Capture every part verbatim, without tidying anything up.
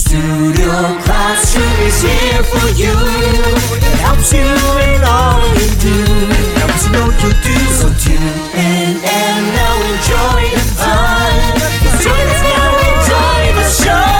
Studio Classroom is here for you. It helps you in all you do. Helps you know you do. So tune in and now enjoy the fun. Join us now, enjoy the show.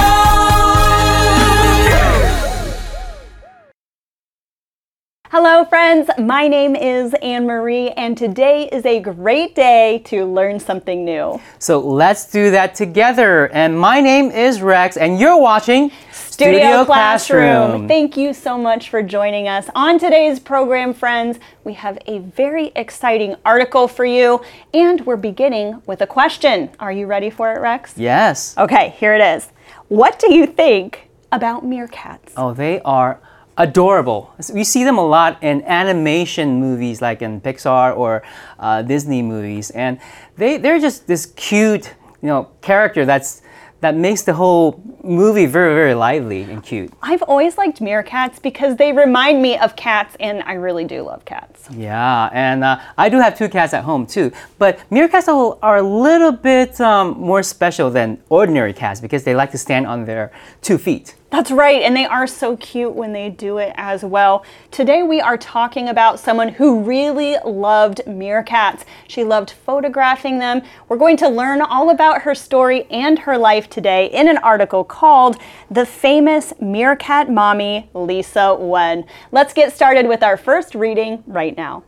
Hello friends, my name is Anne-Marie and today is a great day to learn something new. So let's do that together. And my name is Rex and you're watching Studio, Studio Classroom. Classroom. Thank you so much for joining us. On today's program, friends, we have a very exciting article for you and we're beginning with a question. Are you ready for it, Rex? Yes. Okay, here it is. What do you think about meerkats? Oh, they are adorable. We see them a lot in animation movies like in Pixar or uh, Disney movies. And they, they're just this cute, you know, character that's that makes the whole movie very, very lively and cute. I've always liked meerkats because they remind me of cats and I really do love cats. Yeah, and uh, I do have two cats at home too. But meerkats are, are a little bit um, more special than ordinary cats because they like to stand on their two feet. That's right, and they are so cute when they do it as well. Today we are talking about someone who really loved meerkats. She loved photographing them. We're going to learn all about her story and her life today in an article called The Famous Meerkat Mommy, Lisa Wen. Let's get started with our first reading right now.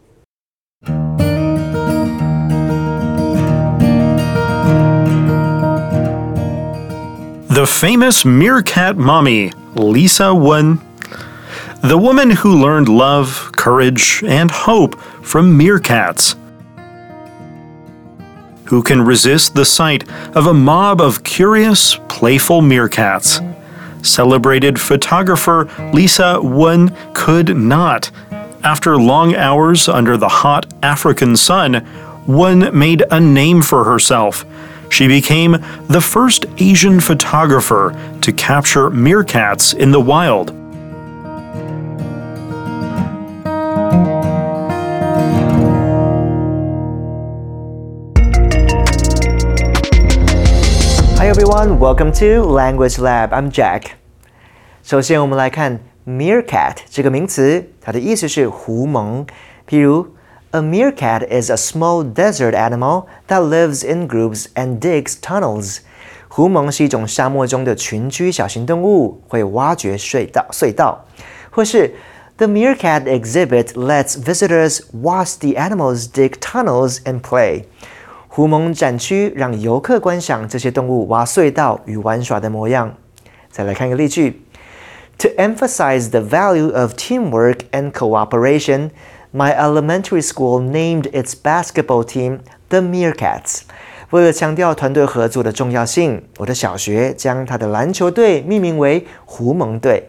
The Famous Meerkat Mommy, Lisa Wen. The woman who learned love, courage, and hope from meerkats. Who can resist the sight of a mob of curious, playful meerkats? Celebrated photographer Lisa Wen could not. After long hours under the hot African sun, Wen made a name for herself. She became the first Asian photographer to capture meerkats in the wild. Hi everyone, welcome to Language Lab. I'm Jack. 首先我们来看 meerkat 这个名词，它的意思是狐獴。譬如 A meerkat is a small desert animal that lives in groups and digs tunnels. 狐獴是一种沙漠中的群居小型动物，会挖掘隧道。隧道，或是 The meerkat exhibit lets visitors watch the animals dig tunnels and play. 狐獴展区让游客观赏这些动物挖隧道与玩耍的模样。再来看一个例句 To emphasize the value of teamwork and cooperation,My elementary school named its basketball team the Meerkats. 为了强调团队合作的重要性，我的小学将它的篮球队命名为狐獴队。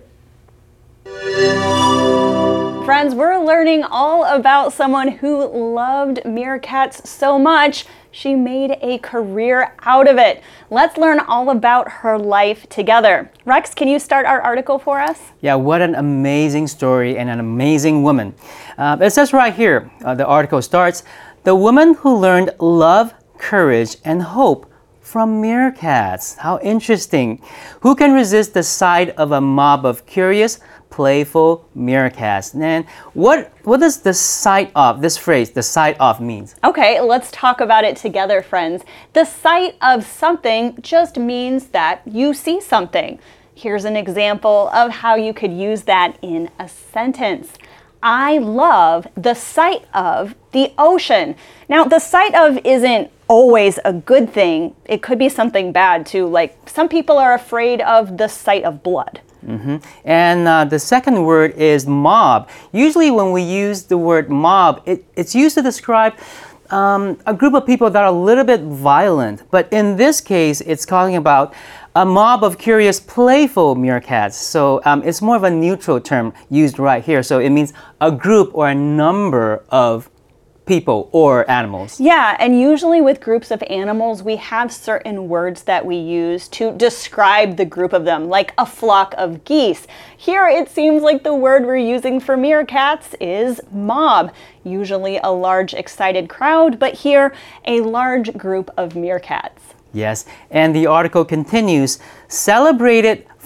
Friends, we're learning all about someone who loved meerkats so much, she made a career out of it. Let's learn all about her life together. Rex, can you start our article for us? Yeah, what an amazing story and an amazing woman. Uh, it says right here, uh, the article starts, the woman who learned love, courage, and hope from meerkats. How interesting. Who can resist the sight of a mob of curious, playful meerkats? And what, what does the sight of, this phrase, the sight of means? Okay, let's talk about it together, friends. The sight of something just means that you see something. Here's an example of how you could use that in a sentence. I love the sight of the ocean. Now, the sight of isn't always a good thing. It could be something bad too. Like some people are afraid of the sight of blood. Mm-hmm. And uh, the second word is mob. Usually when we use the word mob, it, it's used to describe um, a group of people that are a little bit violent. But in this case, it's talking about a mob of curious, playful meerkats. So um, it's more of a neutral term used right here. So it means a group or a number of people or animals. Yeah, and usually with groups of animals, we have certain words that we use to describe the group of them, like a flock of geese. Here it seems like the word we're using for meerkats is mob, usually a large excited crowd, but here a large group of meerkats. Yes, and the article continues, celebrated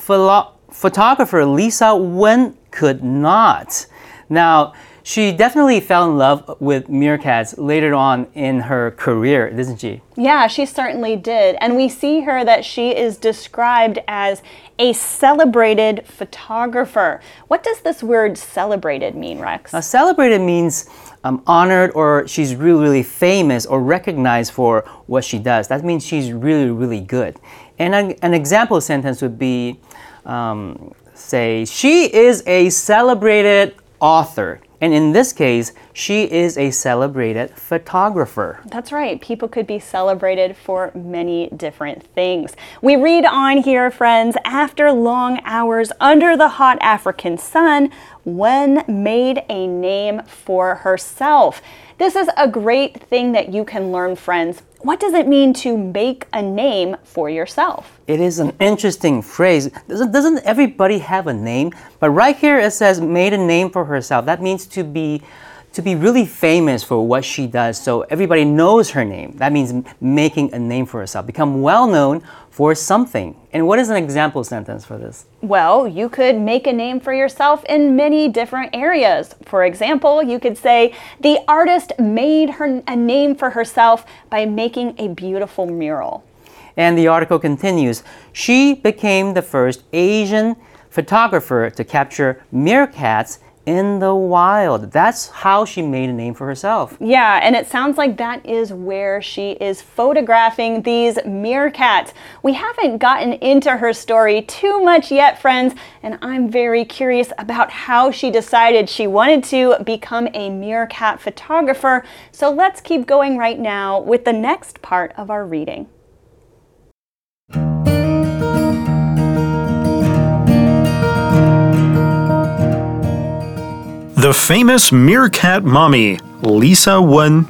philo- photographer Lisa Wen could not. Now, she definitely fell in love with meerkats later on in her career, didn't she? Yeah, she certainly did. And we see her that she is described as a celebrated photographer. What does this word celebrated mean, Rex? Now, celebrated means um, honored, or she's really, really famous or recognized for what she does. That means she's really, really good. And an, an example sentence would be, um, say, she is a celebrated author. And in this case, she is a celebrated photographer. That's right. People could be celebrated for many different things. We read on here, friends, after long hours under the hot African sun, Wen made a name for herself. This is a great thing that you can learn, friends. What does it mean to make a name for yourself? It is an interesting phrase. Doesn't, doesn't everybody have a name? But right here it says made a name for herself. That means to be to be really famous for what she does, so everybody knows her name. That means making a name for herself, become well known for something. And what is an example sentence for this? Well, you could make a name for yourself in many different areas. For example, you could say, the artist made her a name for herself by making a beautiful mural. And the article continues, she became the first Asian photographer to capture meerkats in the wild. That's how she made a name for herself. Yeah, and it sounds like that is where she is photographing these meerkats. We haven't gotten into her story too much yet, friends, and I'm very curious about how she decided she wanted to become a meerkat photographer. So let's keep going right now with the next part of our reading. The famous meerkat mommy, Lisa Wen.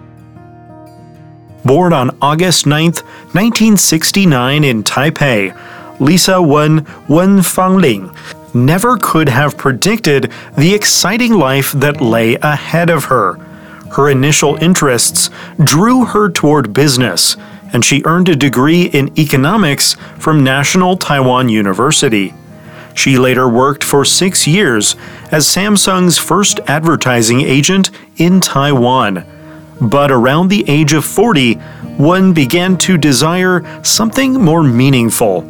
Born on August ninth, nineteen sixty-nine in Taipei, Lisa Wen Wen Fangling never could have predicted the exciting life that lay ahead of her. Her initial interests drew her toward business, and she earned a degree in economics from National Taiwan University. She later worked for six years as Samsung's first advertising agent in Taiwan. But around the age of forty, Wen began to desire something more meaningful.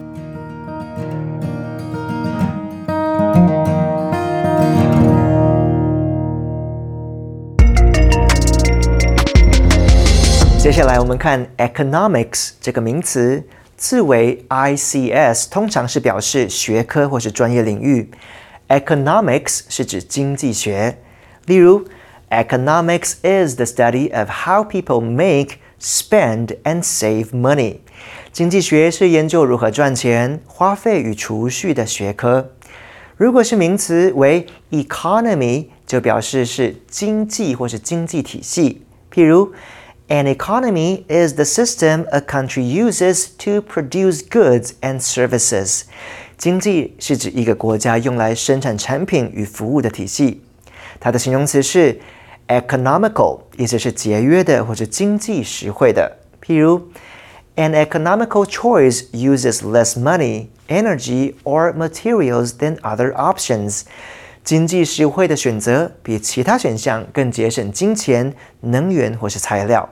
"接下来我们看 economics 这个名词。字为 I C S， 通常是表示学科或是专业领域。Economics 是指经济学，例如 Economics is the study of how people make, spend, and save money。经济学是研究如何赚钱、花费与储蓄的学科。如果是名词为 economy， 就表示是经济或是经济体系，譬如An economy is the system a country uses to produce goods and services. 经济是指一个国家用来生产产品与服务的体系。它的形容词是 economical， 意思是节约的或者经济实惠的。譬如 An economical choice uses less money, energy, or materials than other options. 经济实惠的选择比其他选项更节省金钱、能源或是材料。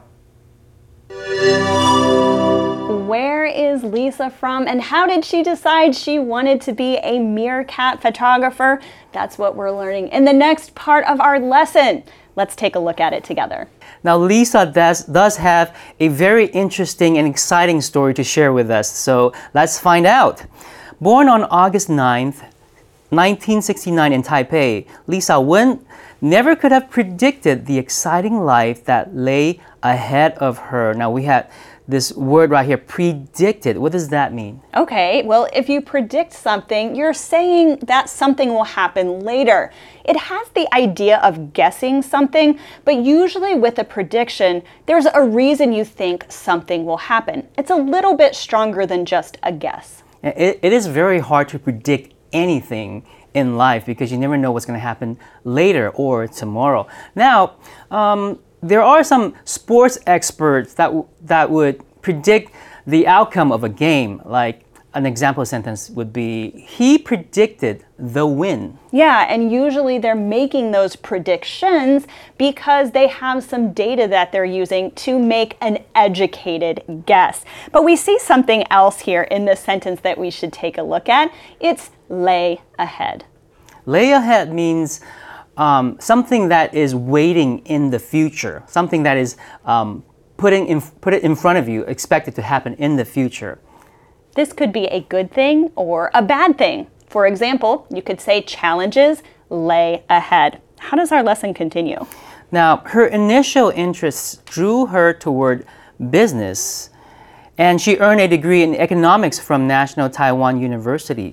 Where is Lisa from, and how did she decide she wanted to be a meerkat photographer? That's what we're learning in the next part of our lesson. Let's take a look at it together. Now, Lisa does, does have a very interesting and exciting story to share with us, so let's find out. Born on August ninth, nineteen sixty-nine in Taipei, Lisa Wen never could have predicted the exciting life that lay ahead of her. Now, we had this word right here, predicted. What does that mean? Okay, well, if you predict something, you're saying that something will happen later. It has the idea of guessing something, but usually with a prediction, there's a reason you think something will happen. It's a little bit stronger than just a guess. It, it is very hard to predict anything in life because you never know what's going to happen later or tomorrow. Now, um, there are some sports experts that, w- that would predict the outcome of a game, like an example sentence would be, he predicted the win. Yeah, and usually they're making those predictions because they have some data that they're using to make an educated guess. But we see something else here in this sentence that we should take a look at. It's lay ahead. Lay ahead means um, something that is waiting in the future, something that is um, putting in, put it in front of you, expected to happen in the future. This could be a good thing or a bad thing. For example, you could say challenges lay ahead. How does our lesson continue? Now, her initial interests drew her toward business, and she earned a degree in economics from National Taiwan University.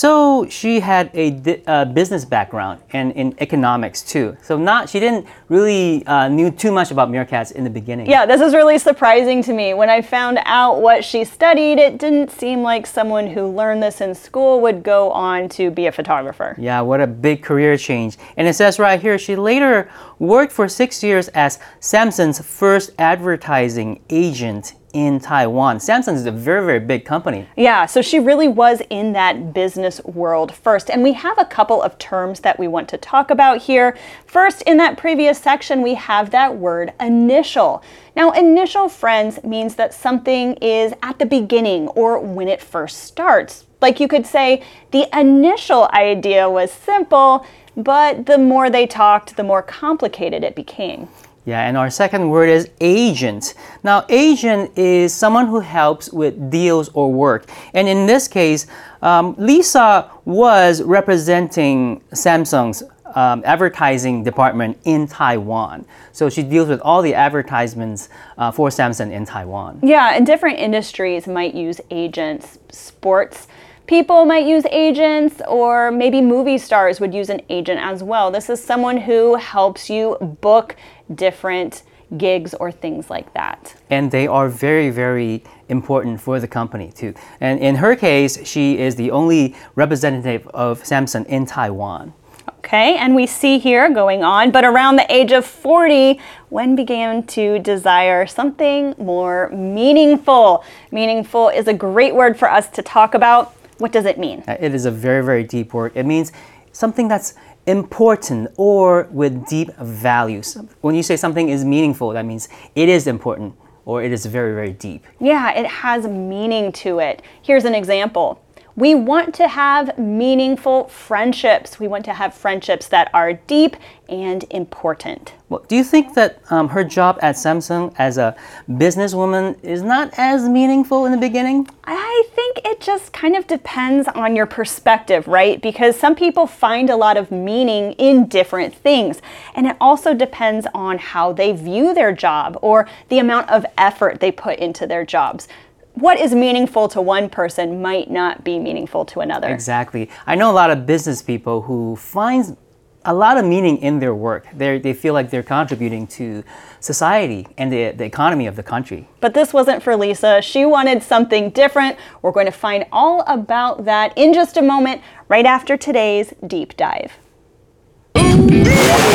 So she had a di- uh, business background and in economics too. So not she didn't really uh, knew too much about meerkats in the beginning. Yeah, this is really surprising to me. When I found out what she studied, it didn't seem like someone who learned this in school would go on to be a photographer. Yeah, what a big career change. And it says right here, she later worked for six years as Samsung's first advertising agent in Taiwan. Samsung is a very, very big company. Yeah, so she really was in that business world first. And we have a couple of terms that we want to talk about here. First, in that previous section, we have that word initial. Now, initial, friends, means that something is at the beginning or when it first starts. Like you could say, the initial idea was simple, but the more they talked, the more complicated it became. Yeah, and our second word is agent. Now, agent is someone who helps with deals or work. And in this case, um, Lisa was representing Samsung's um, advertising department in Taiwan. So she deals with all the advertisements uh, for Samsung in Taiwan. Yeah, and different industries might use agents. Sports people might use agents, or maybe movie stars would use an agent as well. This is someone who helps you book different gigs or things like that. And they are very, very important for the company too. And in her case, she is the only representative of Samsung in Taiwan. Okay, and we see here going on, but around the age of forty, Wen began to desire something more meaningful. Meaningful is a great word for us to talk about. What does it mean? It is a very, very deep word. It means something that's important or with deep values. When you say something is meaningful, that means it is important or it is very, very deep. Yeah, it has meaning to it. Here's an example. We want to have meaningful friendships. We want to have friendships that are deep and important. Well, do you think that um, her job at Samsung as a businesswoman is not as meaningful in the beginning? I think it just kind of depends on your perspective, right? Because some people find a lot of meaning in different things. And it also depends on how they view their job or the amount of effort they put into their jobs. What is meaningful to one person might not be meaningful to another. Exactly. I know a lot of business people who find a lot of meaning in their work. They they feel like they're contributing to society and the, the economy of the country. But this wasn't for Lisa. She wanted something different. We're going to find all about that in just a moment, right after today's Deep Dive. Deep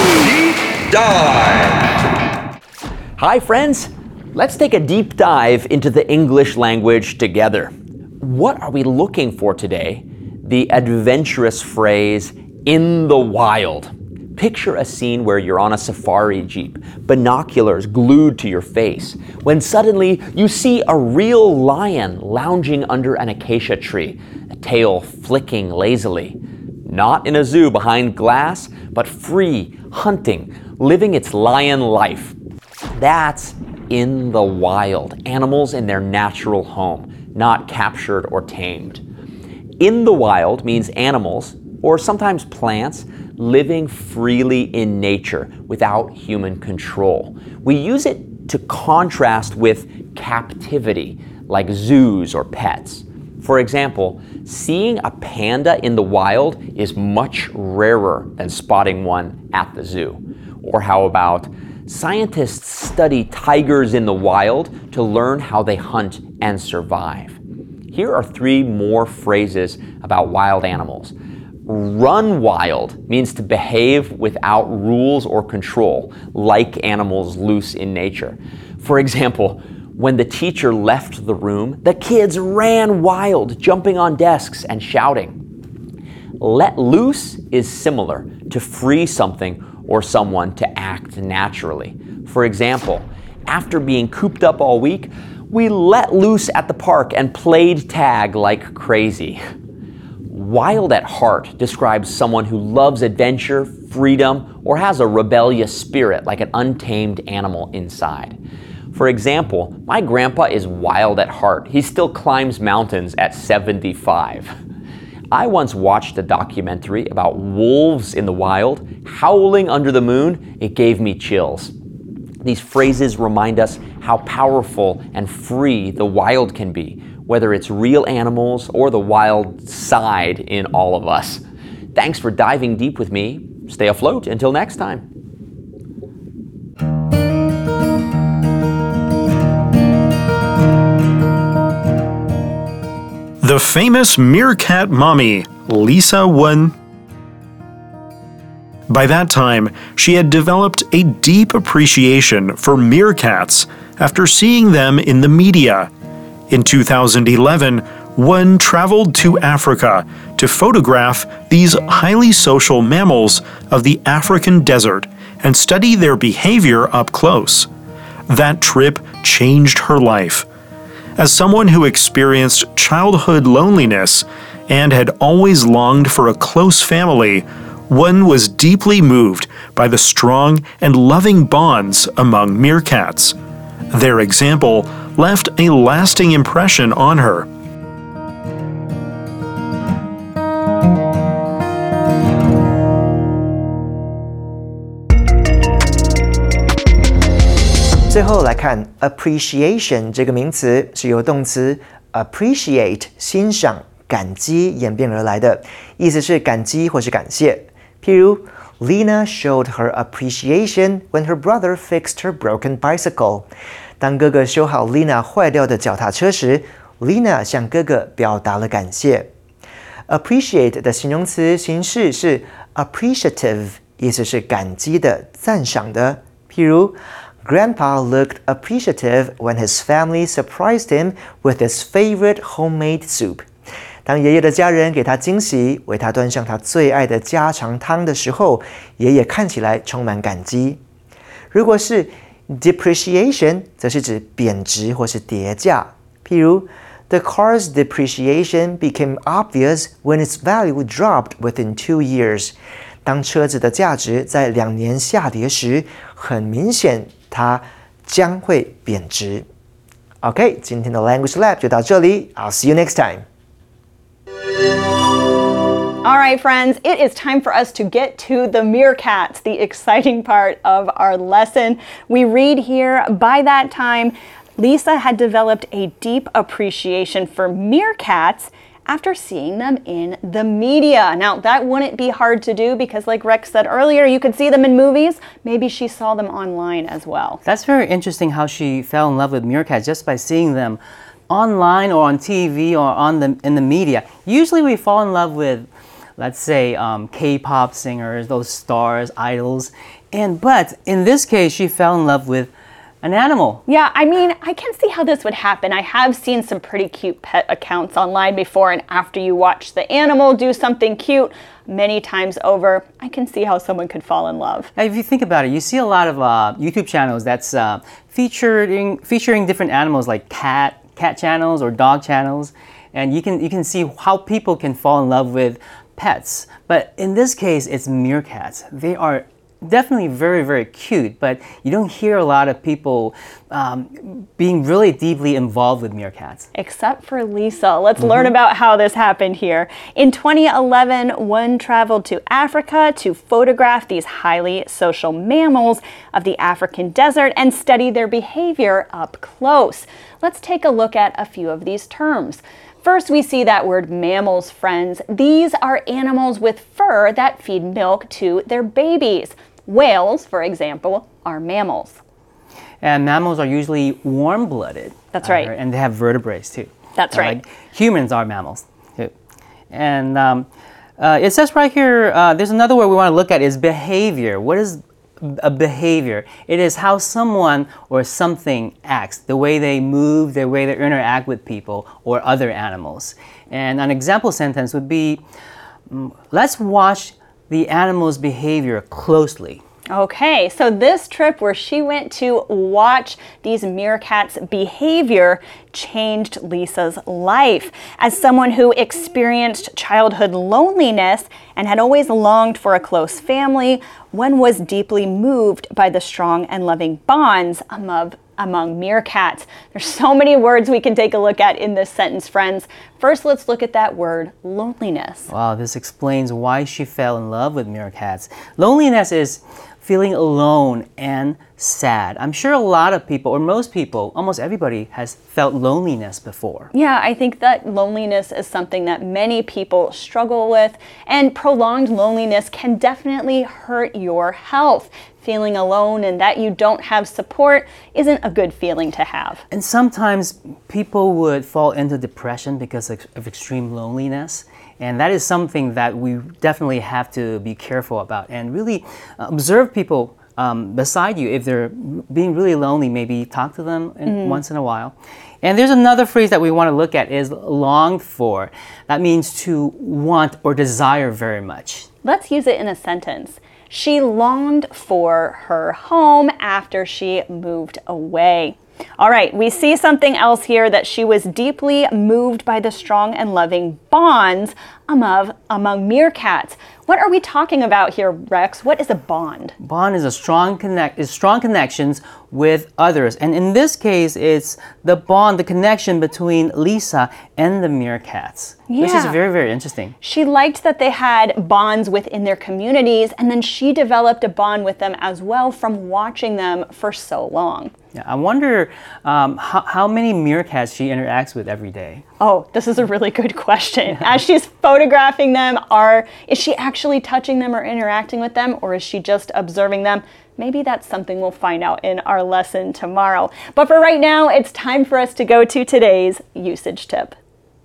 Dive! Hi, friends. Let's take a deep dive into the English language together. What are we looking for today? The adventurous phrase, in the wild. Picture a scene where you're on a safari jeep, binoculars glued to your face, when suddenly you see a real lion lounging under an acacia tree, a tail flicking lazily. Not in a zoo behind glass, but free, hunting, living its lion life. That's in the wild, animals in their natural home, not captured or tamed. In the wild means animals, or sometimes plants, living freely in nature without human control. We use it to contrast with captivity, like zoos or pets. For example, seeing a panda in the wild is much rarer than spotting one at the zoo. Or how about, scientists study tigers in the wild to learn how they hunt and survive. Here are three more phrases about wild animals. Run wild means to behave without rules or control, like animals loose in nature. For example, When the teacher left the room, the kids ran wild, jumping on desks and shouting. Let loose is similar to free something or someone to act naturally. For example, after being cooped up all week, we let loose at the park and played tag like crazy. Wild at heart describes someone who loves adventure, freedom, or has a rebellious spirit like an untamed animal inside. For example, my grandpa is wild at heart. He still climbs mountains at seventy-five. I once watched a documentary about wolves in the wild, howling under the moon. It gave me chills. These phrases remind us how powerful and free the wild can be, whether it's real animals or the wild side in all of us. Thanks for diving deep with me. Stay afloat until next time. The famous meerkat mommy, Lisa Wen. By that time, she had developed a deep appreciation for meerkats after seeing them in the media. In two thousand eleven, Wen traveled to Africa to photograph these highly social mammals of the African desert and study their behavior up close. That trip changed her life. As someone who experienced childhood loneliness and had always longed for a close family, Wen was deeply moved by the strong and loving bonds among meerkats. Their example left a lasting impression on her. 最后来看 appreciation 这个名词是由动词 appreciate 欣赏、感激演变而来的，意思是感激或是感谢。譬如 Lena showed her appreciation when her brother fixed her broken bicycle. 当哥哥修好 Lena 坏掉的脚踏车时 ，Lena 向哥哥表达了感谢。Appreciate 的形容词形式是 appreciative， 意思是感激的、赞赏的。譬如 Grandpa looked appreciative when his family surprised him with his favorite homemade soup. 当爷爷的家人给他惊喜，为他端上他最爱的家常汤的时候，爷爷看起来充满感激。如果是 depreciation， 则是指贬值或是跌价。譬如 The car's depreciation became obvious when its value dropped within two years. 当车子的价值在两年下跌时，很明显它将会贬值。OK， 今天的 Language Lab 就到这里。I'll see you next time. All right, friends, it is time for us to get to the meerkats, the exciting part of our lesson. We read here, by that time, Lisa had developed a deep appreciation for meerkats after seeing them in the media. Now, that wouldn't be hard to do because, like Rex said earlier, you could see them in movies. Maybe she saw them online as well. That's very interesting how she fell in love with meerkats just by seeing them online or on T V or on the in the media. Usually we fall in love with, let's say, um, K-pop singers, those stars, idols. And but in this case, she fell in love with an animal. Yeah, I mean, I can see how this would happen. I have seen some pretty cute pet accounts online before, and after you watch the animal do something cute many times over, I can see how someone could fall in love. Now, if you think about it, you see a lot of uh, YouTube channels that's uh, featuring featuring different animals like cat cat channels or dog channels, and you can you can see how people can fall in love with pets. But in this case, it's meerkats. They are definitely very, very cute, but you don't hear a lot of people um, being really deeply involved with meerkats. Except for Lisa. Let's mm-hmm. learn about how this happened here. In twenty eleven, one traveled to Africa to photograph these highly social mammals of the African desert and study their behavior up close. Let's take a look at a few of these terms. First, we see that word mammals, friends. These are animals with fur that feed milk to their babies. Whales, for example, are mammals. And mammals are usually warm-blooded. That's right. Uh, and they have vertebrae too. That's uh, right. Like humans are mammals too. And um, uh, it says right here, uh, there's another word we want to look at is behavior. What does a behavior. It is how someone or something acts, the way they move, the way they interact with people or other animals. And an example sentence would be, let's watch the animal's behavior closely. Okay, so this trip where she went to watch these meerkats' behavior changed Lisa's life. As someone who experienced childhood loneliness and had always longed for a close family, one was deeply moved by the strong and loving bonds among among meerkats. There's so many words we can take a look at in this sentence, friends. First, let's look at that word, loneliness. Wow, this explains why she fell in love with meerkats. Loneliness is feeling alone and sad. I'm sure a lot of people, or most people, almost everybody, has felt loneliness before. Yeah, I think that loneliness is something that many people struggle with, and prolonged loneliness can definitely hurt your health. Feeling alone and that you don't have support isn't a good feeling to have. And sometimes people would fall into depression because of, of extreme loneliness. And that is something that we definitely have to be careful about and really observe people um, beside you. If they're being really lonely, maybe talk to them in, mm-hmm. once in a while. And there's another phrase that we want to look at is longed for. That means to want or desire very much. Let's use it in a sentence. She longed for her home after she moved away. All right, we see something else here, that she was deeply moved by the strong and loving bonds among, among meerkats. What are we talking about here, Rex? What is a bond? Bond is a strong connect is strong connections with others. And in this case, it's the bond, the connection between Lisa and the meerkats. Yeah. Which is very, very interesting. She liked that they had bonds within their communities, and then she developed a bond with them as well from watching them for so long. Yeah, I wonder um, how, how many meerkats she interacts with every day. Oh, this is a really good question. As she's photographing them, are is she actually touching them or interacting with them, or is she just observing them? Maybe that's something we'll find out in our lesson tomorrow. But for right now, it's time for us to go to today's usage tip.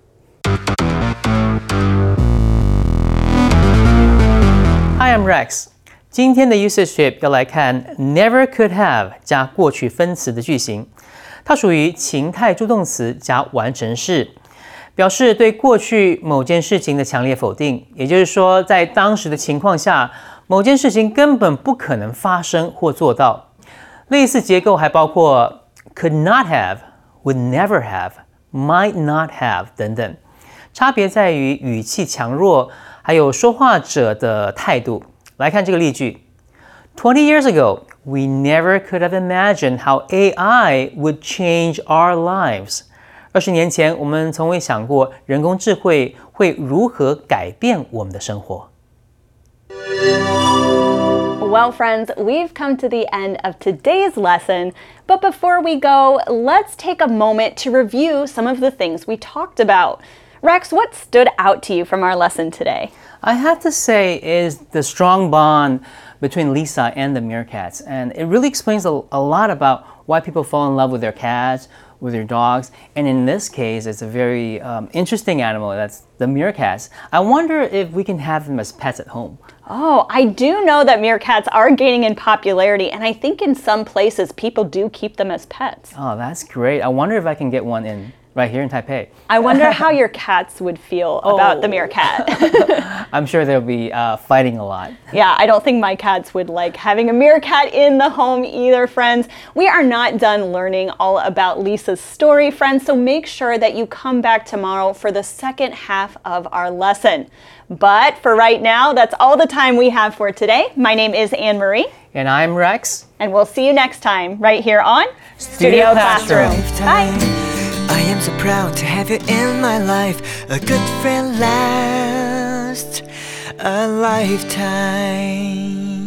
Hi, I'm Rex. 今天的 usage tip 要来看 never could have 加过去分词的句型，它属于情态助动词加完成式，表示对过去某件事情的强烈否定。也就是说，在当时的情况下，某件事情根本不可能发生或做到。类似结构还包括 could not have, would never have, might not have 等等，差别在于语气强弱，还有说话者的态度。来看这个例句 Twenty years ago, we never could have imagined how A I would change our lives. 二十年前，我们从未想过人工智慧会如何改变我们的生活。 Well, friends, we've come to the end of today's lesson, but before we go, let's take a moment to review some of the things we talked about. Rex, what stood out to you from our lesson today? I have to say is the strong bond between Lisa and the meerkats, and it really explains a, a lot about why people fall in love with their cats, with their dogs, and in this case, it's a very um, interesting animal, that's the meerkats. I wonder if we can have them as pets at home. Oh, I do know that meerkats are gaining in popularity, and I think in some places people do keep them as pets. Oh, that's great. I wonder if I can get one in right here in Taipei. I wonder how your cats would feel Oh. about the meerkat. I'm sure they'll be uh, fighting a lot. Yeah, I don't think my cats would like having a meerkat in the home either, friends. We are not done learning all about Lisa's story, friends, so make sure that you come back tomorrow for the second half of our lesson. But for right now, that's all the time we have for today. My name is Anne-Marie. And I'm Rex. And we'll see you next time right here on Studio Classroom. Bye. I am so proud to have you in my life. A good friend lasts a lifetime.